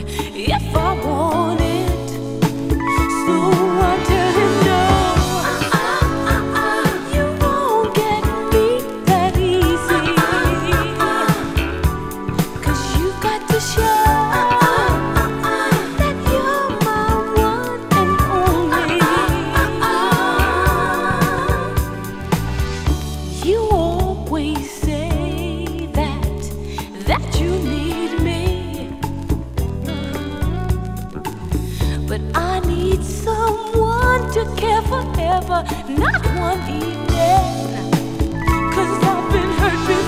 if I want it. So I tell him no. You won't get me that easy. 'Cause you got to show that you're my one and only. You always say that you need me, but I need someone to care forever, not one evening. 'Cause I've been hurt before.